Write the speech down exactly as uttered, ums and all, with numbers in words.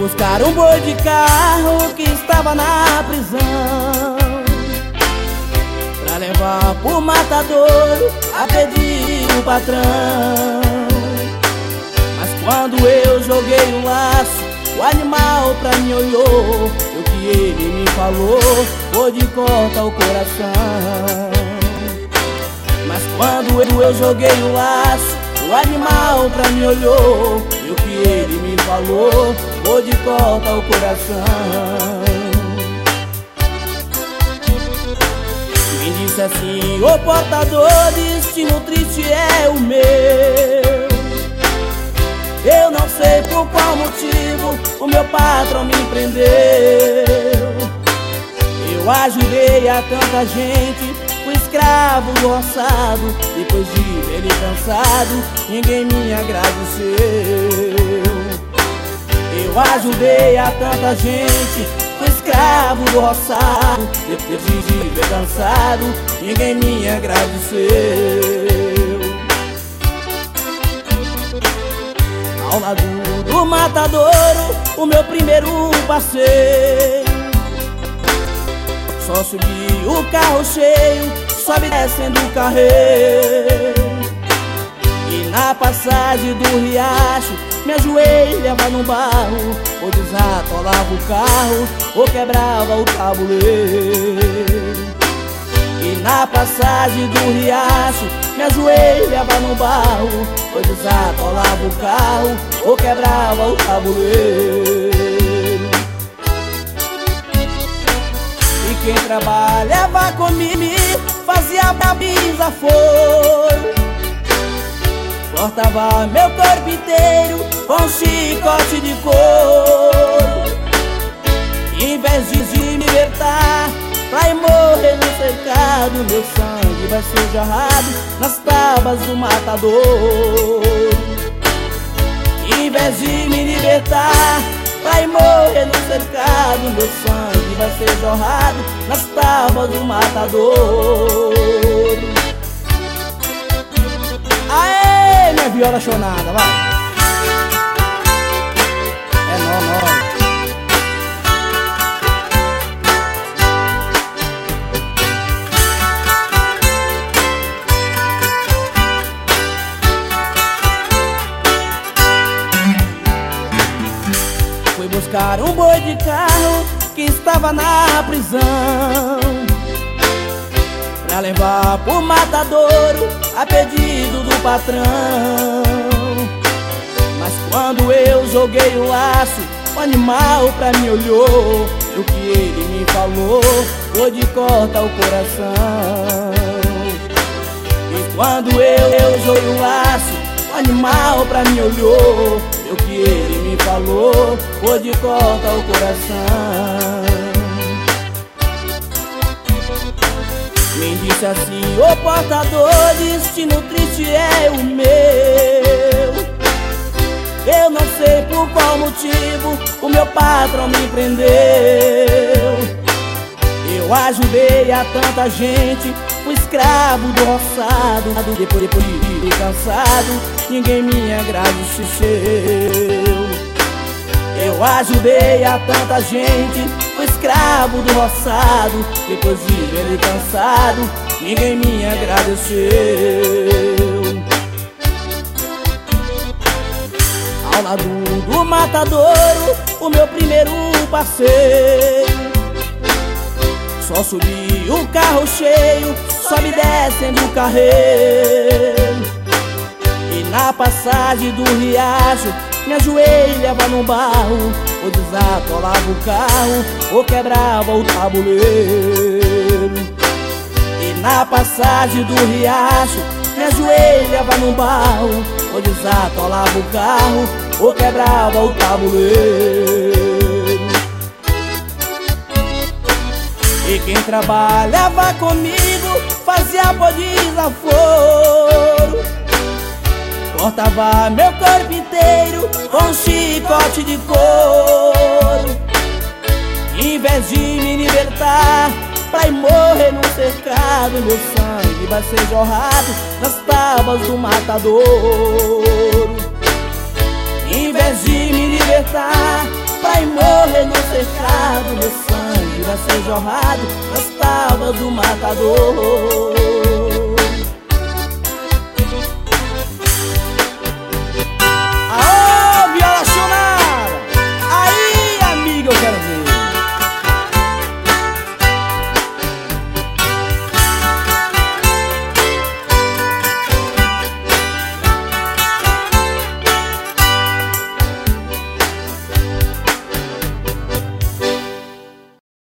buscar um boi de carro que estava na prisão, pra levar pro matadouro a pedir o patrão. Mas quando eu joguei o laço, o animal pra mim olhou, e o que ele me falou foi de corta o coração. Mas quando eu joguei o laço, o animal pra mim olhou, e o que ele me falou foi de corta o coração. Me disse assim: ô portador, destino triste é o meu. Eu não sei por qual motivo o meu patrão me prendeu. Eu ajudei a tanta gente, fui escravo do roçado. Depois de ver ele cansado, ninguém me agradeceu. Eu ajudei a tanta gente, fui escravo do roçado. Depois de ver cansado, ninguém me agradeceu. Ao lado do matadouro, o meu primeiro passeio, só subi o carro cheio, sobe descendo o carreiro. E na passagem do riacho, me ajoelhava no barro, ou desatolava o carro, ou quebrava o tabuleiro. E na passagem do riacho, me ajoelhava no barro, ou desatolava o carro, ou quebrava o tabuleiro. E quem trabalhava comigo fazia a brisa foro, cortava meu corpo inteiro com um chicote de couro. Em vez de me libertar pra ir morrer no cercado, meu sangue vai ser jorrado nas tábuas do matador. Em vez de me libertar pra ir morrer no cercado, meu sangue vai ser jorrado nas tábuas do matador. Aê, minha viola chonada, vai! É nó, nó. Fui buscar um boi de carro que estava na prisão, pra levar pro matadouro a pedido do patrão. Mas quando eu joguei o laço, o animal pra mim olhou, e o que ele me falou foi de corta o coração. E quando eu, eu joguei o laço, o animal pra mim olhou, e o que ele me falou foi de corta o coração. Me disse assim: ô portador, destino triste é o meu. Eu não sei por qual motivo o meu patrão me prendeu. Eu ajudei a tanta gente, fui escravo do roçado. Depois, depois de cansado, ninguém me agradeceu. Eu ajudei a tanta gente, fui escravo do roçado. Depois de ver ele cansado, ninguém me agradeceu. Ao lado do matadouro, o meu primeiro passeio, só subi o carro cheio, sobe descendo o carreiro. E na passagem do riacho, me ajoelhava no barro, ou desatolava o carro, ou quebrava o tabuleiro. E na passagem do riacho, me ajoelhava no barro, ou desatolava o carro, ou quebrava o tabuleiro. E quem trabalhava comigo fazia por desaforo, cortava meu corpo inteiro com um chicote de couro. Em vez de me libertar pra ir morrer num cercado, meu sangue vai ser jorrado nas tábuas do matador. Em vez de me libertar pra ir morrer no cercado. Meu sangue vai ser jorrado nas tábuas do matador.